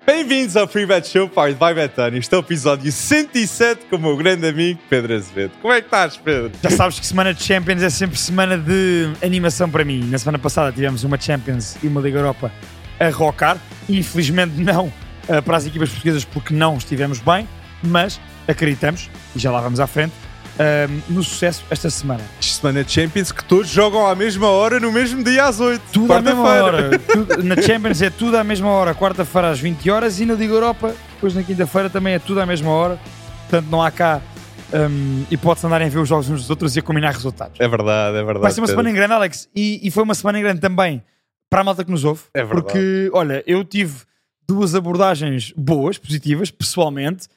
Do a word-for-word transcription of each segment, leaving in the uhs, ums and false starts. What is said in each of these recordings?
Bem-vindos ao Free Bet Show, powered by Betano. Este é o episódio cento e sete com o meu grande amigo Pedro Azevedo. Como é que estás, Pedro? Já sabes que semana de Champions é sempre semana de animação para mim. Na semana passada tivemos uma Champions e uma Liga Europa a rocar. Infelizmente não uh, para as equipas portuguesas porque não estivemos bem, mas acreditamos, e já lá vamos à frente, uh, no sucesso esta semana. Semana de Champions que todos jogam à mesma hora, no mesmo dia às oito. Tudo à mesma hora. Tudo, na Champions é tudo à mesma hora, quarta-feira às vinte horas, e na Liga Europa, depois na quinta-feira também é tudo à mesma hora. Portanto, não há cá um, hipótese de andarem a ver os jogos uns dos outros e a combinar resultados. É verdade, é verdade. Vai ser uma semana em grande, Alex, e, e foi uma semana em grande também para a malta que nos ouve. É verdade. Porque, olha, eu tive duas abordagens boas, positivas, pessoalmente,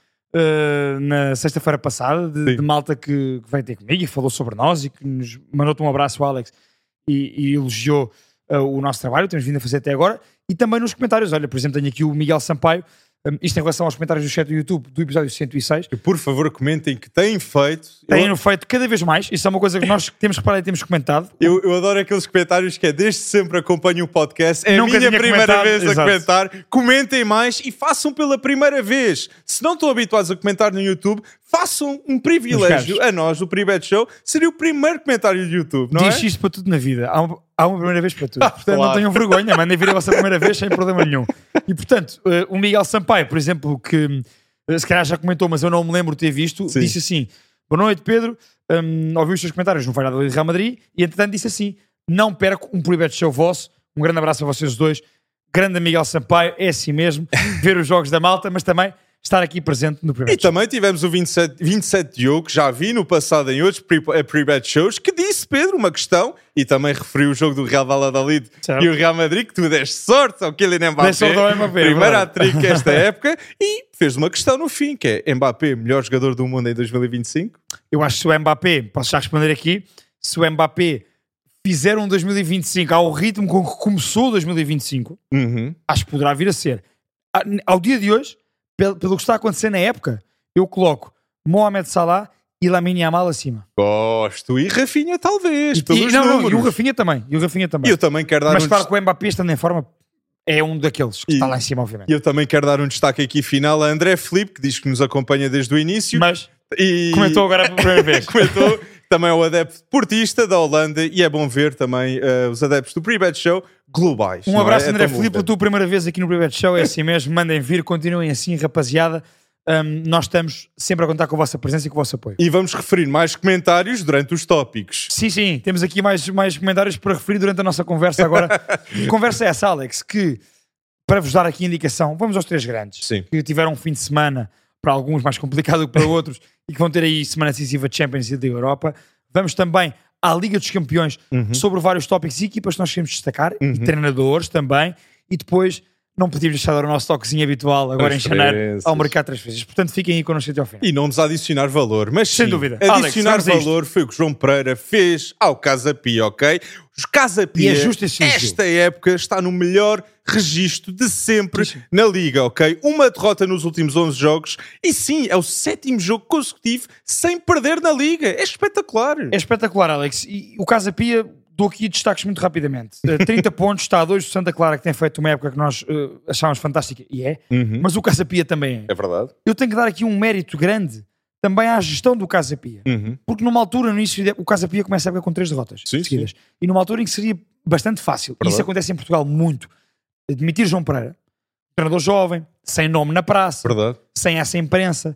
uh, na sexta-feira passada, de, de malta que, que veio ter comigo e falou sobre nós e que nos mandou-te um abraço, Alex, e, e elogiou uh, o nosso trabalho, temos vindo a fazer até agora. E também nos comentários, olha, por exemplo, tenho aqui o Miguel Sampaio, um, isto em relação aos comentários do chat do YouTube do episódio cento e seis. E por favor, comentem que têm feito. Têm eu... feito cada vez mais, isso é uma coisa que nós temos reparado e temos comentado. Eu, eu adoro aqueles comentários que é desde sempre acompanho o podcast, é Nunca a minha tinha primeira comentado, vez a exato. comentar. Comentem mais e façam pela primeira vez. Se não estão habituados a comentar no YouTube, façam um privilégio a nós do Free Bet Show. Seria o primeiro comentário do YouTube, não Diz é? isto para tudo na vida. Há uma, há uma primeira vez para tudo. Ah, portanto, claro. não tenham vergonha. Mandem vir a vossa primeira vez sem problema nenhum. E, portanto, uh, o Miguel Sampaio, por exemplo, que uh, se calhar já comentou, mas eu não me lembro de ter visto, Sim. disse assim: boa noite, Pedro. Um, ouvi os seus comentários no Valladolid de Real Madrid e, entretanto, disse assim: não perco um Free Bet Show vosso. Um grande abraço a vocês dois. Grande Miguel Sampaio, é assim mesmo. Ver os jogos da malta, mas também estar aqui presente no Free Bet E Show. também tivemos o vinte e sete, vinte e sete Diogo, que já vi no passado em outros Free Bet Shows, que disse, Pedro, uma questão, e também referiu o jogo do Real Valladolid Certo. e o Real Madrid, que tu deste sorte ao Kylian Mbappé, Dei sorte ao Mbappé, primeiro verdade. hat-trick esta época, e fez uma questão no fim, que é Mbappé, melhor jogador do mundo em dois mil e vinte e cinco? Eu acho que se o Mbappé, posso já responder aqui, se o Mbappé fizer um dois mil e vinte e cinco ao ritmo com que começou dois mil e vinte e cinco, Uhum. acho que poderá vir a ser. A- Ao dia de hoje, pelo, pelo que está a acontecer na época, eu coloco Mohamed Salah e Lamine Yamal acima. Gosto. E Rafinha, talvez, E, pelos e, não, não, e números. o Rafinha também. E o Rafinha também. E eu também quero dar Mas um claro destaque. que o Mbappé, estando em forma, é um daqueles que E- está lá em cima, obviamente. E eu também quero dar um destaque aqui final a André Filipe, que diz que nos acompanha desde o início. Mas E... comentou agora pela primeira vez. Comentou. Também é o adepto portista da Holanda e é bom ver também uh, os adeptos do Free Bet Show globais. Um não abraço, é? É André tão bom Filipe, ver. a tua primeira vez aqui no Free Bet Show, é assim mesmo, mandem vir, continuem assim, rapaziada. Um, nós estamos sempre a contar com a vossa presença e com o vosso apoio. E vamos referir mais comentários durante os tópicos. Sim, sim, temos aqui mais, mais comentários para referir durante a nossa conversa agora. Que conversa é essa, Alex? Que, para vos dar aqui indicação, vamos aos três grandes, Sim. que tiveram um fim de semana, para alguns mais complicado que para outros, e que vão ter aí semana decisiva de Champions e da Europa. Vamos também à Liga dos Campeões, Uhum. sobre vários tópicos e equipas que nós queremos destacar, e treinadores também, e depois não podíamos deixar de dar o nosso toquezinho habitual agora As em janeiro transferências. ao mercado de transferências. Portanto, fiquem aí connosco até ao fim. E não nos adicionar valor, mas Sem sim, dúvida. adicionar Alex, vamos a isto. valor foi o que João Pereira fez ao Casa Pia, ok? Os Casa Pia, E é justo esse elogio. esta época está no melhor registro de sempre Sim. na Liga, ok? Uma derrota nos últimos onze jogos e sim, é o sétimo jogo consecutivo sem perder na Liga. É espetacular. É espetacular, Alex. E o Casa Pia, dou aqui destaques muito rapidamente. Uh, trinta pontos, está a dois do Santa Clara, que tem feito uma época que nós uh, achávamos fantástica, e é, Uhum. mas o Casa Pia também é. É verdade. Eu tenho que dar aqui um mérito grande também à gestão do Casa Pia. Uhum. Porque numa altura, no início, de- o Casa Pia começa a época com três derrotas Sim, seguidas. E numa altura em que seria bastante fácil. E Verdade. isso acontece em Portugal muito. Demitir João Pereira, treinador jovem, sem nome na praça, Verdade. sem essa imprensa.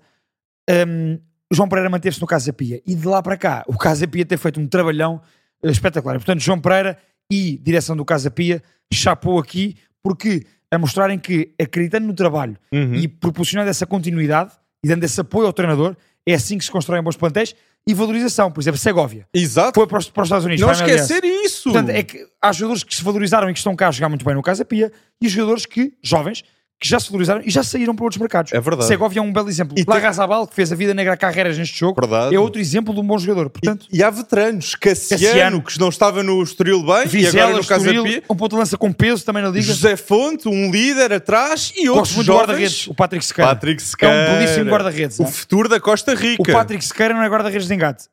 Um, João Pereira manteve-se no Casa Pia e de lá para cá o Casa Pia ter feito um trabalhão uh, espetacular. Portanto, João Pereira e direção do Casa Pia chapou aqui, porque a mostrarem que, acreditando no trabalho Uhum. e proporcionando essa continuidade e dando esse apoio ao treinador, é assim que se constroem bons plantéis e valorização. Por exemplo, Segovia Exato. foi para os, para os Estados Unidos. Não para a M L S. esquecer isso. Portanto, é que há jogadores que se valorizaram e que estão cá a jogar muito bem no Casa Pia, e jogadores que, jovens, que já se valorizaram e já saíram para outros mercados. É verdade. Segovia é um belo exemplo. E tem- Larrazabal, que fez a vida negra a carreiras neste jogo, Verdade. é outro exemplo de um bom jogador. Portanto, E há veteranos. Cassiano, Cassiano, que não estava no Estoril bem e Vizela, agora no Casa Estoril, Pia. um ponto de lança com peso também na Liga. José Fonte, um líder atrás e outros Gosto muito do jovens. guarda-redes, o Patrick Sequeira. Patrick Sequeira. É um belíssimo guarda-redes. O não é? futuro da Costa Rica. O Patrick Sequeira não é guarda-redes de engate.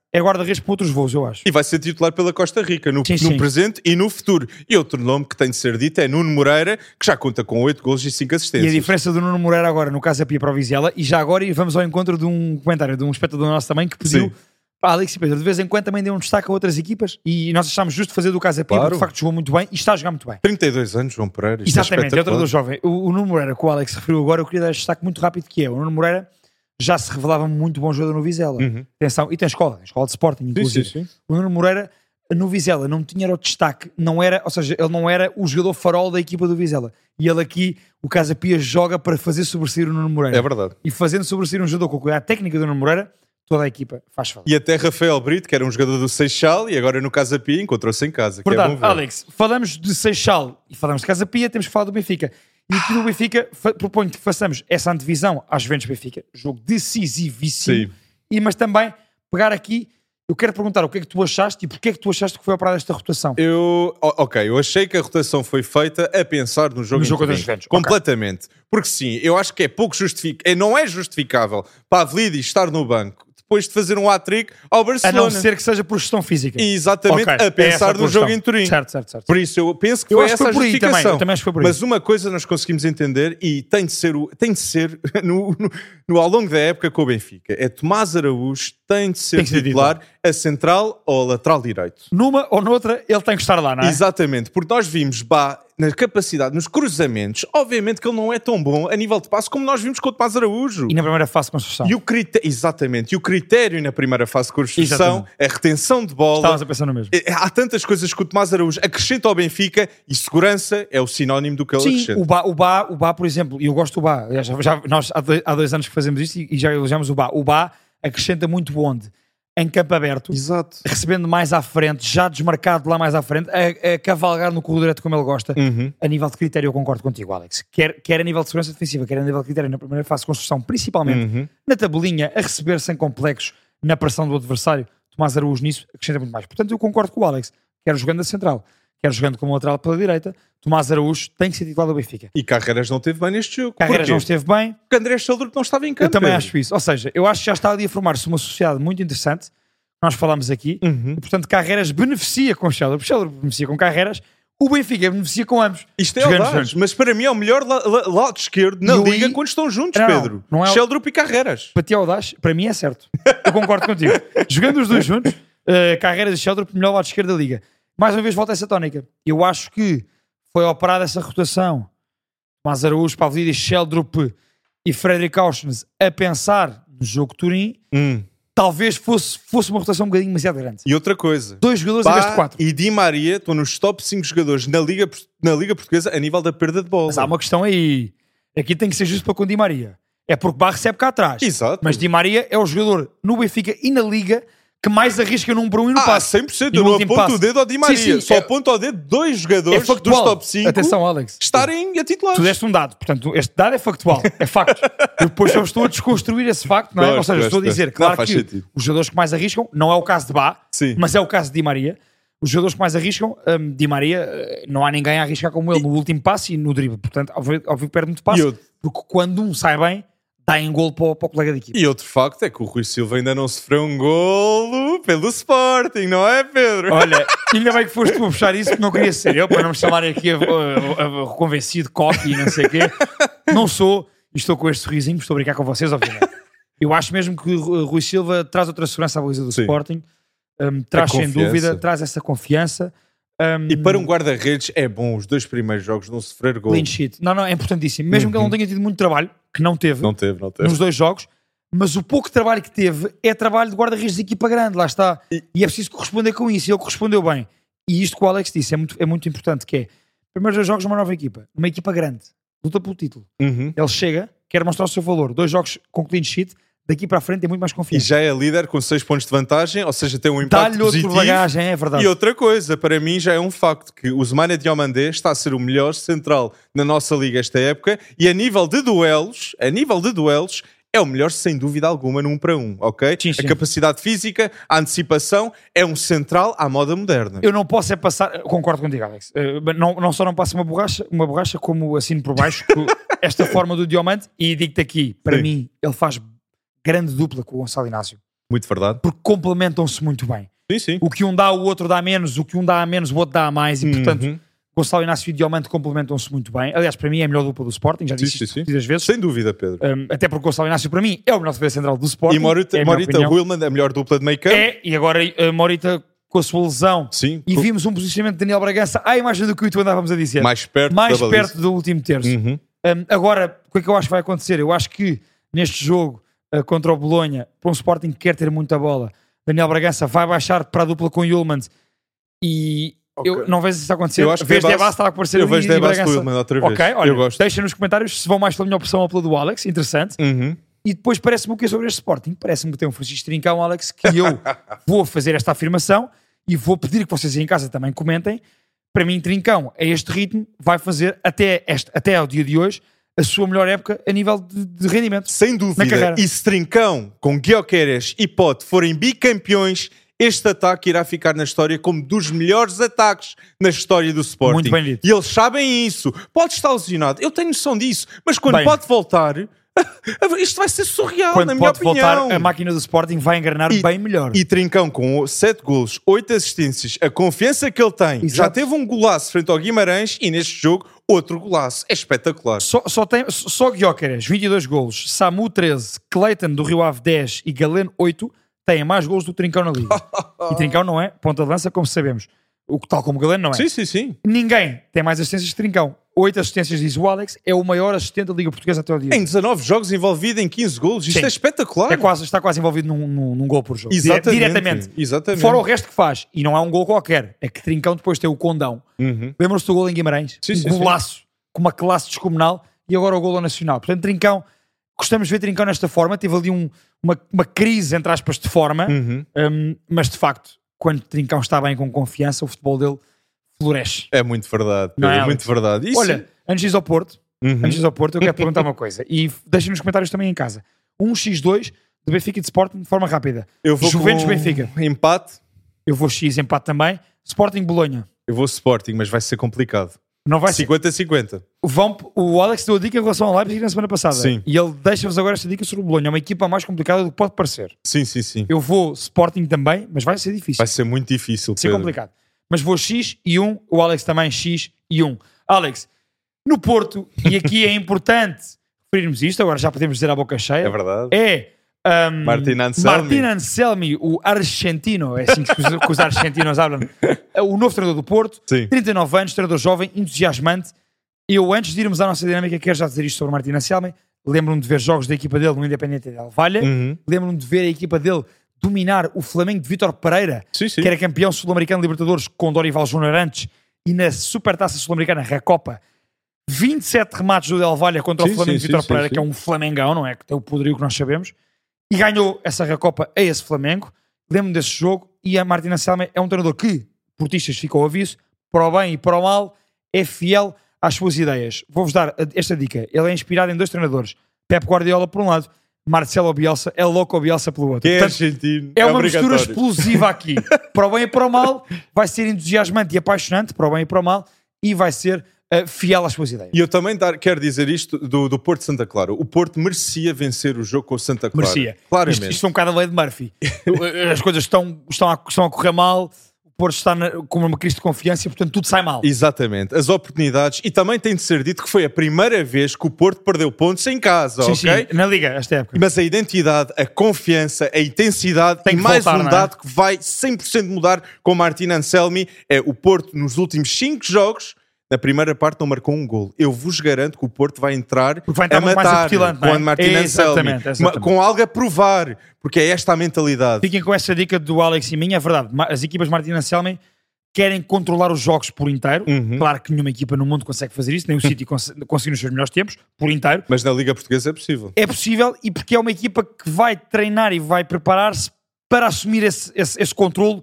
é guarda-redes para outros voos, eu acho. E vai ser titular pela Costa Rica, no, sim, no sim. presente e no futuro. E outro nome que tem de ser dito é Nuno Moreira, que já conta com oito golos e cinco assistências. E a diferença do Nuno Moreira agora, no caso, é para o Vizela, e já agora e vamos ao encontro de um comentário de um espectador nosso também que pediu... Sim. Pá, Alex e Pedro, de vez em quando também deu um destaque a outras equipas e nós achámos justo fazer do Casa Pia, claro. Porque de facto jogou muito bem e está a jogar muito bem. trinta e dois anos, João Pereira. Exatamente, é, é o treinador jovem. O, o Nuno Moreira, que o Alex referiu agora, eu queria dar este destaque muito rápido que é, o Nuno Moreira já se revelava muito bom jogador no Vizela. Uhum. Atenção, e tem escola, tem escola de Sporting, inclusive. Sim, sim, sim. O Nuno Moreira, no Vizela, não tinha o destaque, não era, ou seja, ele não era o jogador farol da equipa do Vizela. E ele aqui, o Casa Pia, joga para fazer sobressair o Nuno Moreira. É verdade. E fazendo sobressair um jogador com a qualidade técnica do Nuno Moreira, toda a equipa faz falta. E até Rafael Brito, que era um jogador do Seixal e agora no Casa Pia encontrou-se em casa. Verdade, que é bom ver. Alex, falamos de Seixal e falamos de Casa Pia, temos que falar do Benfica. E aqui no Benfica, proponho que façamos essa antevisão às Juventus Benfica, jogo decisivíssimo. Sim. E, mas também pegar aqui, eu quero perguntar o que é que tu achaste e porque é que tu achaste que foi operada esta rotação? Eu, ok, eu achei que a rotação foi feita a pensar no jogo, no jogo das Juventus. Completamente. Okay. Porque sim, eu acho que é pouco justificável, não é justificável Pavlidis estar no banco depois de fazer um hat-trick ao Barcelona. A não ser que seja por gestão física. Exatamente, okay. a pensar é no jogo em Turim. Certo, certo, certo. Por isso eu penso que eu foi acho essa que foi a justificação. Também. Eu também acho que foi por Mas isso. uma coisa nós conseguimos entender e tem de ser, tem de ser no, no, no, ao longo da época com o Benfica, é Tomás Araújo tem de ser tem que titular ser a central ou a lateral direito. Numa ou noutra ele tem que estar lá, não é? Exatamente, porque nós vimos Bá na capacidade, nos cruzamentos, obviamente que ele não é tão bom a nível de passe como nós vimos com o Tomás Araújo. E na primeira fase de construção. E o critério, exatamente, e o critério na primeira fase de construção, exatamente. A retenção de bola. Estavas a pensar no mesmo. Há tantas coisas que o Tomás Araújo acrescenta ao Benfica e segurança é o sinónimo do que ele Sim, acrescenta. o Bá, o Bá, o Bá, por exemplo, e eu gosto do Bá, já, já, nós há dois, há dois anos que fazemos isto e já elogiamos o Bá. O Bá acrescenta muito onde? Em campo aberto, exato. Recebendo mais à frente, já desmarcado lá mais à frente, a, a cavalgar no corredor direto como ele gosta. Uhum. A nível de critério eu concordo contigo, Alex. Quer, quer a nível de segurança defensiva, quer a nível de critério na primeira fase de construção, principalmente uhum. na tabelinha, a receber sem complexos, na pressão do adversário, Tomás Araújo nisso acrescenta muito mais. Portanto eu concordo com o Alex, quer jogando a central, quer jogando como lateral pela direita, Tomás Araújo tem que ser titular do Benfica. E Carreiras não esteve bem neste jogo. Carreiras não esteve bem. Porque André Sheldrup não estava em campo. Eu também acho isso. Ou seja, eu acho que já está ali a formar-se uma sociedade muito interessante. Nós falamos aqui. Uhum. E, portanto, Carreiras beneficia com o Sheldrup. O Sheldrup beneficia com Carreiras. O Benfica beneficia com ambos. Isto é audaz, mas para mim é o melhor la la lado esquerdo na liga aí... quando estão juntos, não, Pedro. Não é Sheldrup e Carreiras. Para ti é audaz, para mim é certo. Eu concordo contigo. Jogando os dois juntos, uh, Carreiras e Sheldrup, melhor lado esquerdo da liga. Mais uma vez volta essa tónica. Eu acho que foi operada essa rotação. Tomás Araújo, Pavlidis, Sheldrup e Frederic Auschwitz a pensar no jogo Turim. Hum. Talvez fosse, fosse uma rotação um bocadinho demasiado grande. E outra coisa. Dois jogadores em vez de quatro. E Di Maria estão nos top cinco jogadores na Liga, na Liga Portuguesa a nível da perda de bola. Mas há uma questão aí. Aqui tem que ser justo para com Di Maria. É porque Bá recebe cá atrás. Exato. Mas Di Maria é o jogador no Benfica e na Liga que mais arrisca num para um e no ah, passe. cem por cento. Eu não aponto passe. o dedo ao Di Maria. Sim, sim, Só é... aponto ao dedo dois jogadores é dos top cinco Atenção, Alex. estarem a titulares. Tu deste um dado. Portanto, este dado é factual. É facto. Eu depois só estou a desconstruir esse facto, não é? Gosto, Ou seja, gosto, estou a dizer, claro não, que sentido. Os jogadores que mais arriscam, não é o caso de Bá, sim. mas é o caso de Di Maria. Os jogadores que mais arriscam, um, Di Maria, não há ninguém a arriscar como ele e... no último passe e no drible. Portanto, óbvio, óbvio que perde muito passe. Eu... Porque quando um sai bem, dá em golo para o, para o colega de equipe. E outro facto é que o Rui Silva ainda não sofreu um golo pelo Sporting, não é, Pedro? Olha, ainda bem que foste tu a puxar isso, que não queria ser eu, para não me chamarem aqui a, a, a, a convencido, coque e não sei o quê. Não sou, e estou com este sorrisinho, estou a brincar com vocês, obviamente. Eu acho mesmo que o Rui Silva traz outra segurança à baliza do Sim. Sporting, um, traz sem dúvida, traz essa confiança. Um, e para um guarda-redes é bom os dois primeiros jogos não sofrer gol. Clean sheet. Não, não, é importantíssimo. Mesmo uhum. que ele não tenha tido muito trabalho, que não teve, não teve, não teve nos dois jogos, mas o pouco trabalho que teve é trabalho de guarda-redes de equipa grande, lá está. E, e é preciso corresponder com isso, e ele correspondeu bem. E isto que o Alex disse é muito, é muito importante, que é, primeiros dois jogos numa nova equipa, uma equipa grande, luta pelo título. Uhum. Ele chega, quer mostrar o seu valor, dois jogos com clean sheet, daqui para a frente tem muito mais confiança. E já é líder com seis pontos de vantagem, ou seja, tem um impacto Dá-lhe positivo. Outro bagagem, é verdade. E outra coisa, para mim já é um facto que o Semana Diomandé está a ser o melhor central na nossa liga esta época e a nível de duelos, a nível de duelos, é o melhor sem dúvida alguma no um para um, ok? Sim, sim. A capacidade física, a antecipação, é um central à moda moderna. Eu não posso é passar, concordo contigo, Alex, uh, não, não só não passo uma borracha, uma borracha como assino por baixo esta forma do Diomande, e digo-te aqui, para Sim. mim, ele faz grande dupla com o Gonçalo Inácio. Muito verdade. Porque complementam-se muito bem. Sim, sim. O que um dá, o outro dá menos. O que um dá a menos, o outro dá a mais. E, portanto, Uhum. Gonçalo Inácio e Diomande complementam-se muito bem. Aliás, para mim é a melhor dupla do Sporting. Já disse Sim, isto sim, sim. muitas vezes. Sem dúvida, Pedro. Um, até porque Gonçalo Inácio, para mim, é o melhor defesa central do Sporting. E Morita, é a minha Morita opinião. Wilman, a melhor dupla de meio campo. É, e agora uh, Morita com a sua lesão. Sim. E Com- vimos um posicionamento de Daniel Bragança à imagem do que tu andávamos a dizer. Mais perto Mais da baliza. perto do último terço. Uhum. Um, agora, o que é que eu acho que vai acontecer? Eu acho que neste jogo uh, contra o Bolonha, para um Sporting que quer ter muita bola, Daniel Bragança vai baixar para a dupla com Yulmans e Ok. eu não vejo isso acontecer. Eu acho que Vejo Debas- Debas estar a aparecer Eu ali vejo e Debas com o Bragança. Wilman outra vez. Ok, olha, Eu gosto. deixem nos comentários se vão mais pela minha opção ou pela do Alex, interessante. Uhum. E depois parece-me o que é sobre este Sporting? Parece-me que tem um Francisco Trincão, Alex, que eu vou fazer esta afirmação e vou pedir que vocês aí em casa também comentem. Para mim, Trincão, a este ritmo, vai fazer até, este, até ao dia de hoje a sua melhor época a nível de, de rendimento. Sem Na dúvida. carreira. E se Trincão, com Gyökeres e Pote forem bicampeões, este ataque irá ficar na história como dos melhores ataques na história do Sporting. Muito bem dito. E eles sabem isso. Pode estar lesionado. Eu tenho noção disso. Mas quando Bem. pode voltar, isto vai ser surreal, Quando na minha pode opinião. voltar, a máquina do Sporting vai engrenar E- bem melhor. E Trincão com sete golos, oito assistências, a confiança que ele tem, Exato. já teve um golaço frente ao Guimarães e neste jogo outro golaço. É espetacular. Só, só, tem, só Gyökeres, vinte e dois golos, Samu treze, Clayton do Rio Ave dez e Galeno oito têm mais golos do que Trincão na Liga. E Trincão não é ponta de lança, como sabemos. O, tal como Galeno não é. Sim, sim, sim. Ninguém tem mais assistências que Trincão. oito assistências, diz o Alex, é o maior assistente da Liga Portuguesa até o dia. Em dezanove jogos envolvido em quinze golos. Isto Sim. é espetacular. É quase, está quase envolvido num, num, num gol por jogo. Exatamente. Diretamente. Exatamente. Fora o resto que faz. E não é um gol qualquer. É que Trincão depois tem o condão. Uhum. Lembram-se do gol em Guimarães? Sim, um sim, sim. golaço com uma classe descomunal e agora o gol ao Nacional. Portanto, Trincão, gostamos de ver Trincão nesta forma. Teve ali um, uma, uma crise, entre aspas, de forma. Uhum. Um, mas, de facto, quando Trincão está bem com confiança, o futebol dele floresce. É muito verdade. Não é, É Alex? muito verdade. Isso... Olha, antes de ir ao Porto, Uhum. antes de ir ao Porto, eu quero te perguntar uma coisa. E deixem nos comentários também em casa. Um xis dois de Benfica e de Sporting de forma rápida. eu vou Juventus com Benfica. empate. Eu vou X empate também. Sporting Bolonha. Eu vou Sporting, mas vai ser complicado. Não vai ser. cinquenta a cinquenta. Vão, o Alex deu a dica em relação ao Leipzig na semana passada. Sim. E ele deixa-vos agora esta dica sobre o Bolonha. É uma equipa mais complicada do que pode parecer. Sim, sim, sim. Eu vou Sporting também, mas vai ser difícil. Vai ser muito difícil. Vai ser Pedro. complicado. Mas vou X e um. O Alex também X e um. Alex, no Porto, e aqui é importante referirmos isto, agora já podemos dizer à boca cheia. É verdade. É um, Martin Anselmi. Martin Anselmi, o argentino, é assim que os, que os argentinos falam, o novo treinador do Porto, Sim. trinta e nove anos, treinador jovem, entusiasmante. Eu, antes de irmos à nossa dinâmica, quero já dizer isto sobre Martin Anselmi. Lembro-me de ver jogos da equipa dele no Independente de Del Valle. Uhum. Lembro-me de ver a equipa dele dominar o Flamengo de Vítor Pereira, Sim, sim. que era campeão sul-americano de Libertadores com Dorival Júnior antes, e na Supertaça Sul-Americana, Recopa, vinte e sete remates do Del Valle contra Sim, o Flamengo sim, de Vítor sim, Pereira, sim, que é sim. um Flamengão, não é? Que tem o poderio que nós sabemos, e ganhou essa Recopa a esse Flamengo. Lembro-me desse jogo, e a Martin Anselmi é um treinador que, portistas, ficou ao aviso, para o bem e para o mal, é fiel às suas ideias. Vou-vos dar esta dica. Ele é inspirado em dois treinadores. Pep Guardiola por um lado, Marcelo Bielsa, é louco o Bielsa pelo outro. Que é Portanto, argentino. é uma mistura obrigatório. explosiva aqui. Para o bem e para o mal, vai ser entusiasmante e apaixonante, para o bem e para o mal, e vai ser uh, fiel às suas ideias. E eu também dar, quero dizer isto do, do Porto Santa Clara. O Porto merecia vencer o jogo com o Santa Clara. Merecia. Claramente. Isto, isto é um bocado a lei de Murphy. As coisas estão, estão, a, estão a correr mal, o Porto está na, com uma crise de confiança e, portanto, tudo sai mal. Exatamente. As oportunidades. E também tem de ser dito que foi a primeira vez que o Porto perdeu pontos em casa, Sim, ok? sim, na Liga, esta época. Mas a identidade, a confiança, a intensidade Tem e que mais voltar, um não é? dado que vai cem por cento mudar com Martin Anselmi é o Porto nos últimos cinco jogos. Na primeira parte não marcou um gol. Eu vos garanto que o Porto vai entrar Porque vai entrar a muito mais matar acutilante, não é? com Martin Exatamente, Anselmi. exatamente. Ma- Com algo a provar. Porque é esta a mentalidade. Fiquem com essa dica do Alex e minha, é verdade. Ma- As equipas Martin Anselmi querem controlar os jogos por inteiro. Uhum. Claro que nenhuma equipa no mundo consegue fazer isso, nem o City cons- conseguiu nos seus melhores tempos, por inteiro. Mas na Liga Portuguesa é possível. É possível e porque é uma equipa que vai treinar e vai preparar-se para assumir esse, esse, esse controle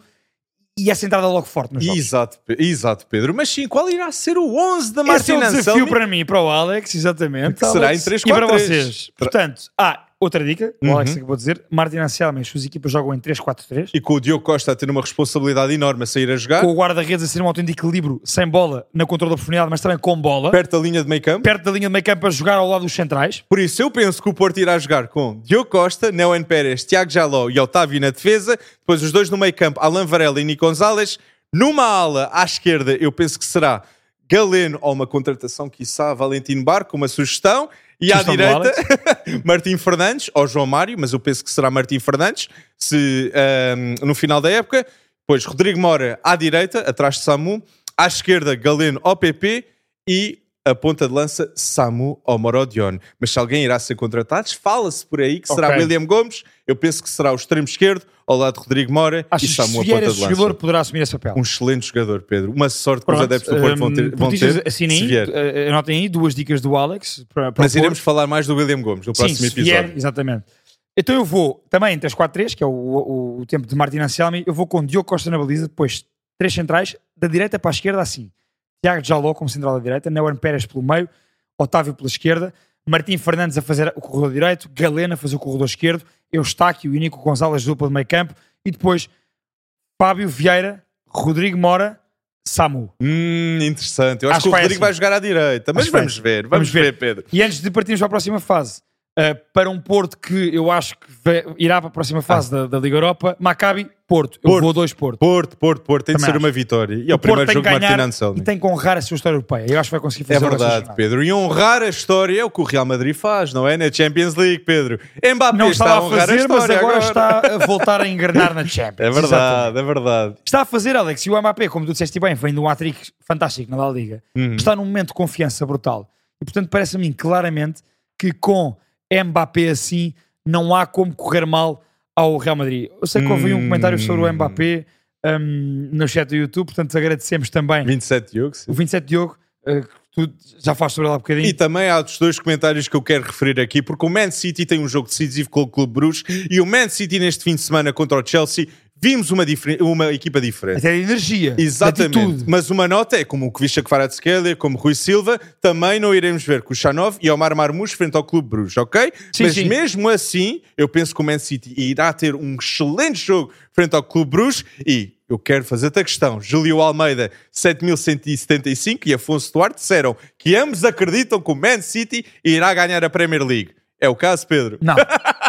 e essa entrada logo forte nos jogos. Exato, Pe- exato, Pedro. Mas sim, qual irá ser o onze da Esse Martin é o desafio Anselmi? para mim, para o Alex, exatamente. Que será Alex, em três e para quatro três. vocês. Portanto, ah, outra dica, o Uhum. Alex acabou de dizer, Martin Anselmi, as suas equipas jogam em três quatro três. E com o Diogo Costa a ter uma responsabilidade enorme a sair a jogar, Com o guarda-redes a ser um autêntico equilíbrio, sem bola, na controle da oportunidade, mas também com bola. perto da linha de meio campo. Perto da linha de meio campo a jogar ao lado dos centrais. Por isso, eu penso que o Porto irá jogar com Diogo Costa, Neuen Pérez, Tiago Jaló e Otávio na defesa. Depois os dois no meio campo, Alan Varela e Nico Gonzalez. Numa ala à esquerda, eu penso que será Galeno ou uma contratação, quiçá, Valentim Barco, uma sugestão. E à Sugestão do direita, Martim Fernandes ou João Mário, mas eu penso que será Martim Fernandes se, um, no final da época. Depois Rodrigo Mora à direita, atrás de Samu. À esquerda, Galeno ou P P. E a ponta de lança, Samu ou Morodion. Mas se alguém irá ser contratado, fala-se por aí que será Ok. William Gomes. Eu penso que será o extremo esquerdo, ao lado de Rodrigo Mora Acho e que Samu se a vier ponta esse de lança. jogador poderá assumir esse papel. Um excelente jogador, Pedro. Uma sorte que Pronto, os adeptos do Porto vão ter, hum, vão portistas, ter assinem se aí, vier. eh, anotem aí duas dicas do Alex para, para Mas o iremos Porto. falar mais do William Gomes no Sim, próximo se episódio. vier, exatamente. Então eu vou também em três quatro três, que é o, o, o tempo de Martin Anselmi. Eu vou com Diogo Costa na baliza, depois três centrais, da direita para a esquerda assim. Tiago Jaló como central da direita, Neuen Pérez pelo meio, Otávio pela esquerda, Martim Fernandes a fazer o corredor direito, Galeno a fazer o corredor esquerdo, Eustáquio e Nico Gonzalez dupla de meio campo e depois Fábio Vieira, Rodrigo Mora, Samu. Hum, interessante. Eu acho, Acho que o que vai Rodrigo assim. vai jogar à direita. Mas Acho que vai vamos assim. ver. Vamos, Vamos ver. ver. Pedro. E antes de partirmos para a próxima fase, uh, para um Porto que eu acho que vai- irá para a próxima fase da, da Liga Europa, Maccabi, Porto. Eu Porto. vou dois Porto. Porto, Porto, Porto. Tem de Também ser acho. uma vitória. E é o O Porto primeiro tem jogo que de Martin ganhar Anselmi. e tem que honrar a sua história europeia. Eu acho que vai conseguir fazer É verdade, essa jornada. Pedro. E honrar a história é o que o Real Madrid faz, não é? Na Champions League, Pedro. Mbappé Não está estava a a honrar fazer, a história mas agora, agora. está a voltar a engrenar na Champions. É Exatamente. verdade, é verdade. Está a fazer, Alex, e o Mbappé, como tu disseste bem, vem de um hat-trick fantástico na La Liga. Uhum. Está num momento de confiança brutal. E, portanto, parece a mim claramente que com Mbappé assim não há como correr mal ao Real Madrid. Eu sei que houve um comentário sobre o Mbappé um, no chat do YouTube, portanto agradecemos também vinte e sete Diogo, sim. o vinte e sete Diogo, uh, que tu já falaste sobre ele há bocadinho. E também há outros dois comentários que eu quero referir aqui, porque o Man City tem um jogo decisivo com o Clube Bruges e o Man City neste fim de semana contra o Chelsea vimos uma, difer- uma equipa diferente. Até de energia, de Exatamente, atitude. mas uma nota é como o Kvisha Kvaratskhelia, como Rui Silva, também não iremos ver com o Chanov e Omar Marmoush frente ao Clube Bruges, ok? Sim, mas sim. mesmo assim, eu penso que o Man City irá ter um excelente jogo frente ao Clube Bruges e eu quero fazer-te a questão. Júlio Almeida, sete mil cento e setenta e cinco e Afonso Duarte disseram que ambos acreditam que o Man City irá ganhar a Premier League. É o caso, Pedro? Não.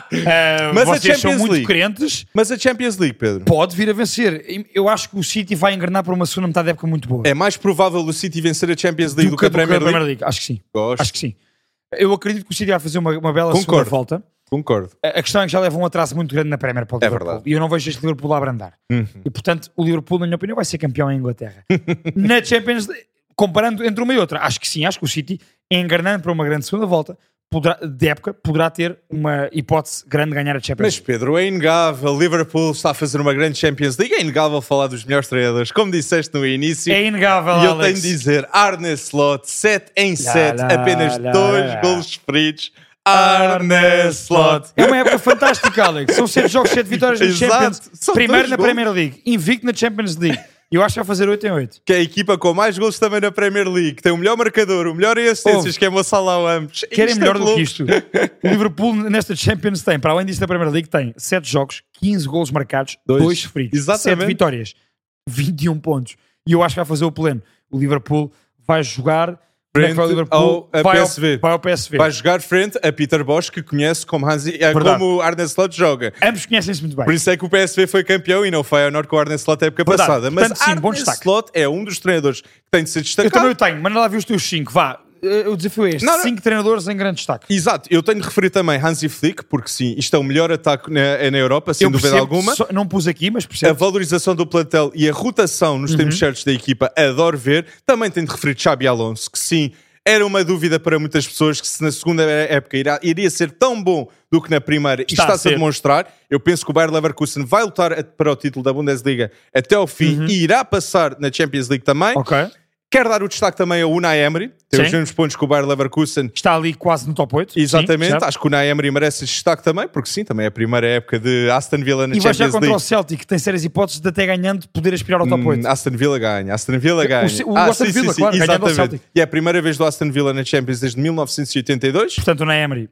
Uh, Mas a vocês são Champions muito League? crentes. Mas a Champions League, Pedro? Pode vir a vencer. Eu acho que o City vai engrenar para uma segunda metade da época muito boa. É mais provável o City vencer a Champions League do, que a Premier League? Acho que sim. Gosto. Acho que sim. Eu acredito que o City vai fazer uma, uma bela segunda Concordo. volta. Concordo. A a questão é que já leva um atraso muito grande na Premier para o É Liverpool. verdade. E eu não vejo este Liverpool a abrandar. Uhum. E portanto, o Liverpool, na minha opinião, vai ser campeão em Inglaterra. Na Champions League, comparando entre uma e outra, acho que sim. Acho que o City, engrenando para uma grande segunda volta, poderá, de época, poderá ter uma hipótese grande de ganhar a Champions Mas League. Pedro, é inegável, Liverpool está a fazer uma grande Champions League, é inegável falar dos melhores treinadores, como disseste no início. É inegável, E eu Alex. tenho de dizer, Arne Slot, sete em sete, lá, apenas lá, dois lá. golos sofridos. Arne Slot. É uma época fantástica, Alex. São sete jogos, sete vitórias na Exato. Champions. São Primeiro dois na golos. Premier League, invicto na Champions League. E eu acho que vai fazer oito em oito. Que é a equipa com mais golos também na Premier League, tem o melhor marcador, o melhor em assistências, Ouve. que é o Salah ambos. Querem Isto é melhor do que louco. isto. O Liverpool nesta Champions tem, para além disto da Premier League, tem sete jogos, quinze golos marcados, Dois. dois sofridos, Exatamente. sete vitórias, vinte e um pontos. E eu acho que vai fazer o pleno. O Liverpool vai jogar... Como é que vai o Frente Liverpool? ao- a vai, P S V. Ao, vai ao P S V. Vai jogar frente a Peter Bosz, que conhece como, Hansi, eh, Verdade. como o Arne Slot joga. Ambos conhecem-se muito bem. Por isso é que o P S V foi campeão e não foi a Norte com o Arne Slot a época Verdade. passada. Mas Portanto, sim, Arne bom destaque. Slot é um dos treinadores que tem de ser Eu destacado. também o tenho, mas lá vi os teus cinco. Vá, eh, o desafio é este. Não, não. Cinco treinadores em grande destaque. Exato, eu tenho de referir também Hansi Flick, porque sim, isto é o melhor ataque na, na Europa, sem Eu dúvida percebo, alguma. só- não pus aqui, mas A percebo. valorização do plantel e a rotação Uhum. nos tempos certos da equipa, adoro ver. Também tenho de referir Xabi Alonso, que sim, era uma dúvida para muitas pessoas que se na segunda época irá, iria ser tão bom do que na primeira, e Está a está-se a ser. demonstrar. Eu penso que o Bayer Leverkusen vai lutar a- para o título da Bundesliga até ao fim e irá passar na Champions League também. Ok. Quero dar o destaque também ao Unai Emery, tem Sim. os mesmos pontos que o Bayer Leverkusen. Está ali quase no top oito. Exatamente, Sim, certo. acho que o Unai Emery merece esse destaque também, porque sim, também é a primeira época de Aston Villa na E vai já Champions contra o League. Celtic, que tem sérias hipóteses de até ganhando poder aspirar ao top Hum, oito. Aston Villa ganha, Aston Villa ganha. o Aston Villa, claro, ganhando ao exatamente. Celtic. E é a primeira vez do Aston Villa na Champions desde mil novecentos e oitenta e dois. Portanto, o Unai Emery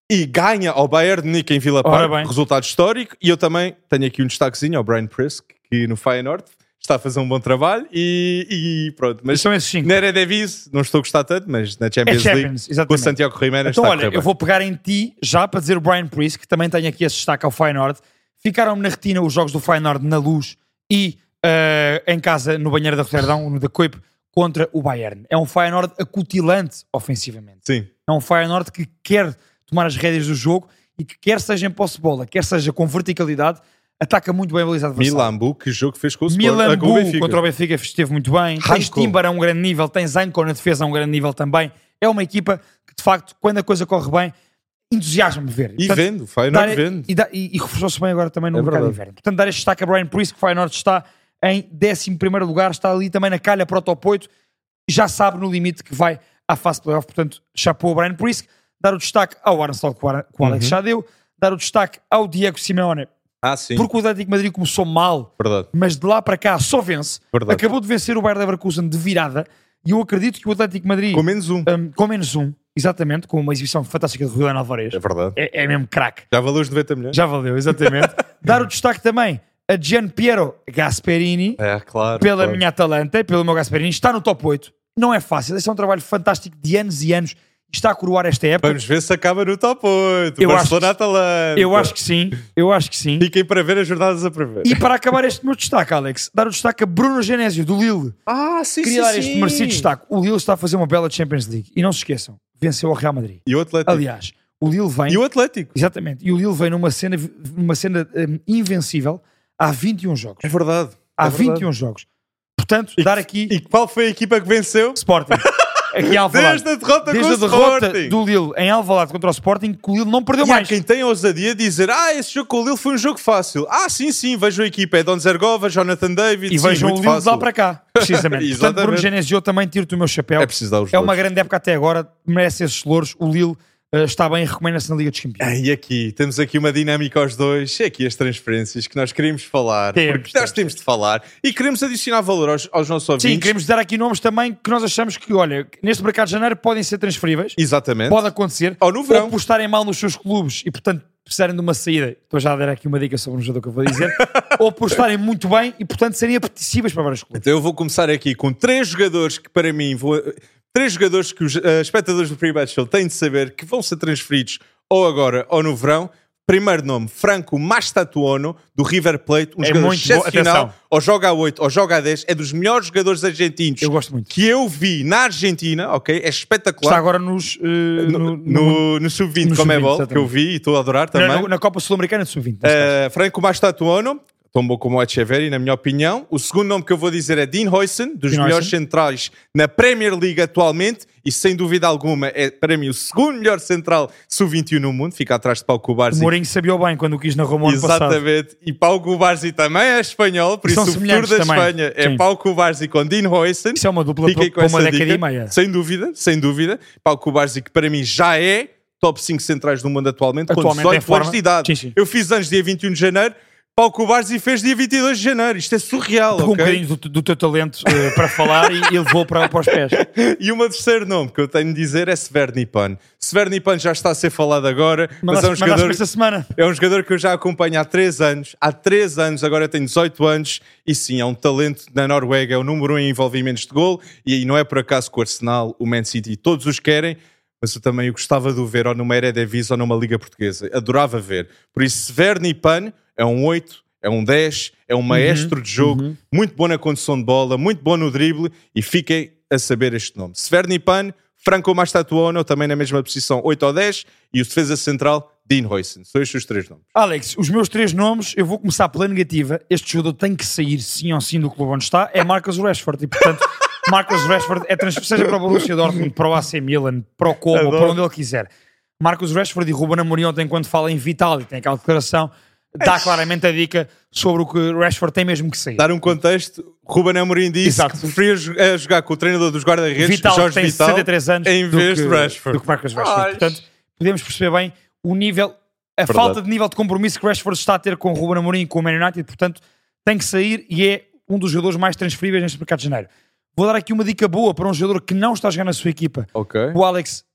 e ganha ao Bayern de Munique em Villa Ora Park, bem. resultado histórico. E eu também tenho aqui um destaquezinho ao Brian Prisk, que no Feyenoord está a fazer um bom trabalho e, e pronto. Mas São esses cinco. na Eredivisie não estou a gostar tanto, mas na Champions, É Champions, League, exatamente. com o Santiago Jiménez Então, está a olha, correr eu bem. vou pegar em ti já para dizer o Brian Priest, que também tem aqui esse destaque ao Feyenoord. Ficaram-me na retina os jogos do Feyenoord na Luz e uh, em casa no Banheiro da Roterdão, no da Kuip, contra o Bayern. É um Feyenoord acutilante ofensivamente. Sim. É um Feyenoord que quer tomar as rédeas do jogo e que quer seja em posse de bola, quer seja com verticalidade, ataca muito bem a baliza adversária. Milambu, que jogo fez com o Sport, Milan ah, com o Benfica. contra o Benfica esteve muito bem. Tens Hanko. Timber a um grande nível, tens Zanko na defesa a um grande nível também. É uma equipa que, de facto, quando a coisa corre bem, entusiasma-me ver. E Portanto, vende, o Feyenoord dar- vende. E, dá- e- e reforçou-se bem agora também no É mercado de verdade. inverno. Portanto, dar este destaque a Brian Priest, que o Feyenoord está em décimo primeiro lugar, está ali também na calha para o top oito, já sabe no limite que vai à fase de playoff. Portanto, chapou o Brian Priest. Dar o destaque ao Arsenal, que o Ar- que o Alex Uhum. já deu. Dar o destaque ao Diego Simeone, Ah, sim. porque o Atlético de Madrid começou mal, Verdade. mas de lá para cá só vence. Verdade. Acabou de vencer o Bayer Leverkusen de virada e eu acredito que o Atlético de Madrid, Com menos um. um, com menos um, exatamente, com uma exibição fantástica de Julián Alvarez, É verdade. é, é mesmo craque. Já valeu os noventa milhões? Já valeu, exatamente. Dar o destaque também a Gian Piero Gasperini, É, claro. pela claro. minha Atalanta e pelo meu Gasperini, está no top oito. Não é fácil, esse é um trabalho fantástico de anos e anos. Está a coroar esta época. Vamos ver se acaba no top oito. Eu Barcelona acho que- Atalanta. Eu acho que sim, eu acho que sim. Fiquem para ver as jornadas a prever. E para acabar este meu destaque, Alex, dar o destaque a Bruno Genésio, do Lille. Ah, sim, Queria dar este merecido destaque. O Lille está a fazer uma bela Champions League. E não se esqueçam, venceu o Real Madrid. E o Atlético. Aliás, o Lille vem... E o Atlético. Exatamente. E o Lille vem numa cena, numa cena hum, invencível há vinte e um jogos. É verdade. Há é verdade. vinte e um jogos. Portanto, dar aqui... E qual foi a equipa que venceu? Sporting. Aqui em Alvalade. Desde a derrota Desde com a o derrota Sporting. do Lille em Alvalade contra o Sporting, que o Lille não perdeu E há mais. quem tem a ousadia de dizer ah, esse jogo com o Lille foi um jogo fácil. Ah, sim, sim, vejo a equipa. É Don Zergova, Jonathan David. E sim, vejam o muito Lille de fácil. lá para cá. Precisamente. Portanto, Exatamente. Bruno Genésio, eu também tiro-te o meu chapéu. É preciso dar os É uma louros. grande época até agora. Merece esses louros. O Lille uh, está bem e recomenda-se na Liga dos Campeões. Ah, e aqui, temos aqui uma dinâmica aos dois, é aqui as transferências que nós queremos falar, Temos, porque nós temos, temos de falar e queremos adicionar valor aos, aos nossos ouvintes. Sim, queremos dar aqui nomes também que nós achamos que, olha, neste mercado de janeiro podem ser transferíveis. Exatamente. Pode acontecer. Ou no verão. Ou por estarem mal nos seus clubes e, portanto, precisarem de uma saída. Estou já a dar aqui uma dica sobre um jogador que eu vou dizer. Ou por estarem muito bem e, portanto, serem apetecíveis para vários clubes. Então eu vou começar aqui com três jogadores que para mim vou... Três jogadores que os uh, espectadores do Free Bet Show têm de saber que vão ser transferidos ou agora ou no verão. Primeiro nome, Franco Mastatuono, do River Plate, um É jogador muito bom. excepcional, Atenção. ou joga a oito, ou joga a dez, é dos melhores jogadores argentinos Eu gosto muito. que eu vi na Argentina, ok? É espetacular. Está agora nos... uh, no, no, no, no sub vinte no como é sub vinte, bom, que eu vi e estou a adorar na, também. na, na Copa Sul-Americana de sub vinte. Uh, Franco Mastatuono, tão bom como o Echeverri, na minha opinião. O segundo nome que eu vou dizer é Dean Huijsen, dos Dean melhores Huijsen. centrais na Premier League atualmente, e sem dúvida alguma é para mim o segundo melhor central sub vinte e um no mundo, fica atrás de Pau O Cubarsí. Mourinho sabia bem quando o quis na Roma ano passado. Exatamente, e Pau Cubarsí também é espanhol, por São isso o futuro semelhantes da também. Espanha é Sim. Pau Cubarsí com Dean Huijsen. Isso é uma dupla Fiquem para com uma essa década dica. e meia. Sem dúvida, sem dúvida. Pau Cubarsí, que para mim já é top cinco centrais do mundo atualmente, Atualmente com em dezoito forma. anos de idade. Sim, sim. Eu fiz anos dia vinte e um de janeiro, Pau Cubarsí fez dia vinte e dois de janeiro. Isto é surreal, Pegou um ok? bocadinho do, do teu talento uh, para falar e, e levou para, para os pés. E o meu terceiro nome que eu tenho de dizer é Severny Pan. Severny Pan já está a ser falado agora, mas é um Mandaste- jogador... mandaste-me esta semana. É um jogador que eu já acompanho há três anos. Há três anos, agora tem dezoito anos. E sim, é um talento na Noruega. É o número um em envolvimentos de gol. E aí não é por acaso que o Arsenal, o Man City, todos os querem. Mas eu também eu gostava de o ver ou numa Eredivisie ou numa Liga Portuguesa. Adorava ver. Por isso, Severny Pan é um oito, é um dez, é um maestro de jogo. uhum. Muito bom na condução de bola, muito bom no drible. E fiquem a saber este nome. Severny Pan, Franco Mastatuono, também na mesma posição, oito ou dez. E o defesa central, Dean Huijsen. São estes os três nomes. Alex, os meus três nomes, eu vou começar pela negativa. Este jogador tem que sair sim ou sim do clube onde está. É Marcus Rashford. E, portanto, Marcus Rashford é transferido, seja para o Borussia Dortmund, para o A C Milan, para o Como, Adoro. para onde ele quiser. Marcus Rashford e Ruben Amorim ontem, quando fala em Vital e tem aquela declaração, dá claramente a dica sobre o que Rashford tem mesmo que sair. Dar um contexto, Ruben Amorim disse Exato. que preferia jo- eh, jogar com o treinador dos guarda-redes, Vital, Jorge que tem Vital, sessenta e três anos, em do vez que, de Rashford. do que Marcus Rashford. Ai. Portanto, podemos perceber bem o nível, a Verdade. falta de nível de compromisso que Rashford está a ter com o Ruben Amorim e com o Man United. Portanto, tem que sair e é um dos jogadores mais transferíveis neste mercado de janeiro. Vou dar aqui uma dica boa para um jogador que não está a jogar na sua equipa. Ok. O Alex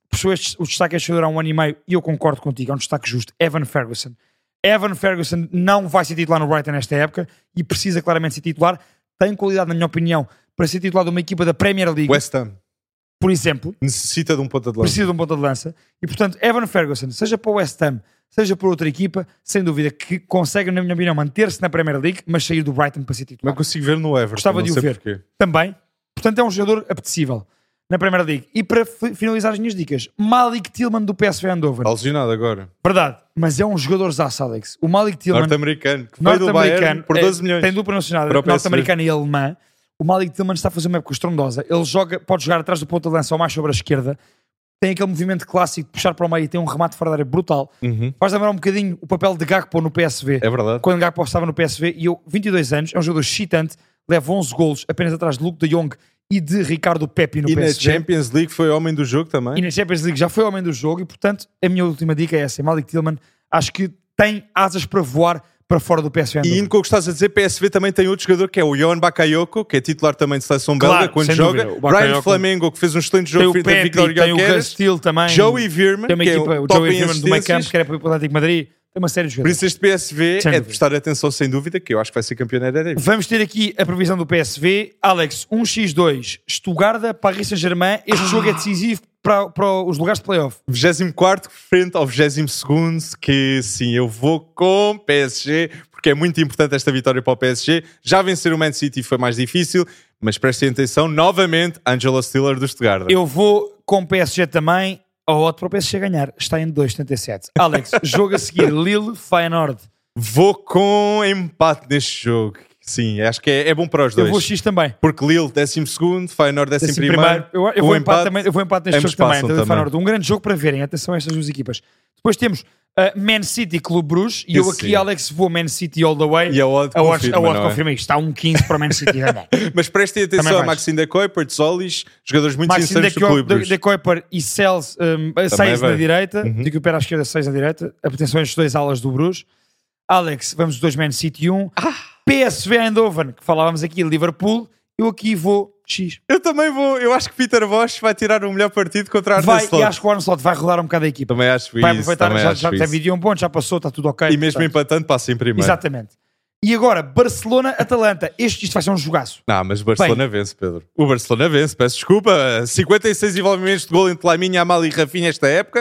puxou este, o destaque a este jogador há um ano e meio e eu concordo contigo, é um destaque justo. Evan Ferguson. Evan Ferguson não vai ser titular no Brighton nesta época e precisa claramente ser titular. Tem qualidade, na minha opinião, para ser titular de uma equipa da Premier League. West Ham. Por exemplo. Necessita de um ponta de lança. Precisa de um ponta de lança. E, portanto, Evan Ferguson, seja para o West Ham, seja para outra equipa, sem dúvida que consegue, na minha opinião, manter-se na Premier League, mas sair do Brighton para ser titular. Não consigo ver no Everton. Gostava de o ver. Porquê. Também. Portanto, é um jogador apetecível na Premier League. E para finalizar as minhas dicas, Malik Tillman do P S V Eindhoven. Alucinado agora. Verdade. Mas é um jogador zaço, Alex. O Malik Tillman... Norte-americano. Que foi do Bayern por doze milhões. Tem dupla nacionalidade norte-americana e alemã. O Malik Tillman está a fazer uma época estrondosa. Ele joga, pode jogar atrás do ponta de lança ou mais sobre a esquerda. Tem aquele movimento clássico de puxar para o meio e tem um remate fora da área brutal. Uhum. Faz lembrar um bocadinho o papel de Gakpo no P S V. É verdade. Quando Gakpo estava no P S V e eu, vinte e dois anos, é um jogador excitante, leva onze golos apenas atrás de Luke de Jong e de Ricardo Pepi no e P S V. E na Champions League foi homem do jogo também. E na Champions League já foi homem do jogo e, portanto, a minha última dica é essa. Malik Tillman, acho que tem asas para voar para fora do P S V. E indo com o que estás a dizer, P S V também tem outro jogador que é o Johan Bakayoko, que é titular também de seleção belga, claro, quando joga. Brian Flamengo, que fez um excelente jogo frente a Victor Gyokeres. Tem o Castilho também. Joey Virman, tem uma que equipa, é o o top Joey em Virman do meio campo, que era para o Atlético de Madrid. Tem uma série de Por jogadores. isso este P S V sem é dúvida. de prestar atenção sem dúvida, que eu acho que vai ser campeão na Eredivisie. Vamos ter aqui a previsão do P S V. Alex, um por dois. Stuttgart, Paris Saint-Germain. Este ah. jogo é decisivo para, para os lugares de playoff. vigésimo quarto frente ao vigésimo segundo, que sim, eu vou com P S G, porque é muito importante esta vitória para o P S G. Já vencer o Man City foi mais difícil, mas prestem atenção, novamente, Angela Stiller do Stuttgart. Eu vou com P S G também. A odd para o P S G ganhar está em dois vírgula setenta e sete. Alex, jogo a seguir, Lille, Feyenoord. Vou com empate neste jogo. Sim, acho que é, é bom para os dois. Eu vou X também. Porque Lille, décimo segundo, Feyenoord, décimo primeiro. Eu, eu, vou empate, também, eu vou empate neste jogo também, também. Feyenoord. Um grande jogo para verem. Atenção a estas duas equipas. Depois temos uh, Man City, Clube Bruges. E eu aqui, sim. Alex, vou Man City all the way. E a odd a confirma, a odd é? confirma isto. Está um quinze para Man City ganhar. Mas prestem atenção a Maxime de Kuiper, Solis, jogadores muito Maxime sinceros do Clube Bruges. de Kuiper e Cels, um, seis na direita. Uhum. De Kuiper à esquerda, seis na direita. Atenção a estes dois alas do Bruges. Alex, vamos os dois Man City um. Ah. P S V Eindhoven, que falávamos aqui, Liverpool. Eu aqui vou X. Eu também vou. Eu acho que Peter Bosz vai tirar o melhor partido contra a Arne Vai, Slot. E acho que o Arne Slot vai rodar um bocado a equipa. Também acho vai isso. Aproveitar, também já, acho já isso. dividiu um ponto, já passou, está tudo ok. E mesmo portanto. empatando, passa em primeiro. Exatamente. E agora, Barcelona-Atalanta. Este, isto vai ser um jogaço. Não, mas o Barcelona Bem, vence, Pedro. O Barcelona vence, peço desculpa. cinquenta e seis envolvimentos de gol entre Lamine Yamal e Rafinha esta época.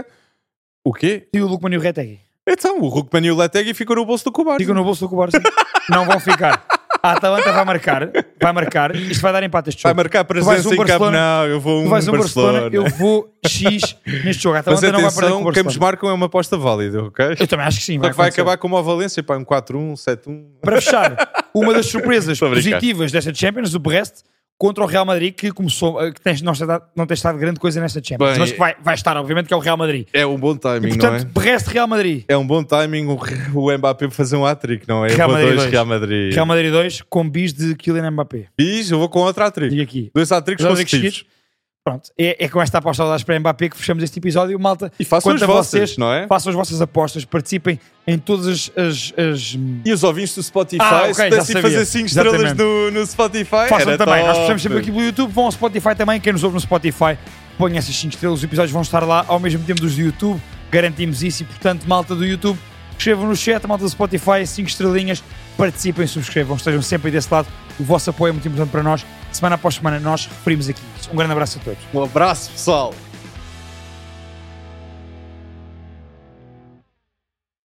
O quê? E o Lukman e o Retegui. Então, o Lukman e o Retegui ficam no bolso do Kubarsi. Ficam no bolso do Kubarsi. Não vão ficar. A Atalanta vai marcar, vai marcar, isto vai dar empate este jogo. Vai marcar presença um em Camp Nou, eu vou um tu vais um Barcelona. Barcelona. Eu vou X neste jogo. A Atalanta Mas não vai perder com o atenção, quem nos marcam é uma aposta válida, ok? Eu também acho que sim. Só Vai, que vai acabar como a Valência, pá, um quatro um, sete um. Para fechar, uma das surpresas positivas desta Champions, o Brest, contra o Real Madrid, que começou, que tem, não, está, não tem estado grande coisa nesta Champions, Bem, mas que vai, vai estar, obviamente, que é o Real Madrid. É um bom timing, e, portanto, não é? Brest Real Madrid. É um bom timing o, o Mbappé fazer um hat-trick, não é? Real Madrid dois, Real Madrid. Real Madrid dois, com bis de Kylian Mbappé. Bis, eu vou com outro hat-trick. Diga aqui. Dois hat-tricks consecutivos. Pronto, é, é com esta aposta das para Mbappé que fechamos este episódio, malta. E façam as vossas, vocês, não é? Façam as vossas apostas, participem em todas as... as, as... E os ouvintes do Spotify, ah, okay, se pudessem fazer cinco estrelas no, no Spotify, façam era também, top. nós puxamos sempre aqui pelo YouTube, vão ao Spotify também, quem nos ouve no Spotify, ponha essas cinco estrelas, os episódios vão estar lá ao mesmo tempo dos do YouTube, garantimos isso e, portanto, malta do YouTube, escrevam no chat, malta do Spotify, cinco estrelinhas, participem, subscrevam, estejam sempre aí desse lado, o vosso apoio é muito importante para nós, semana após semana nós referimos aqui isso. Um grande abraço a todos. Um abraço, pessoal.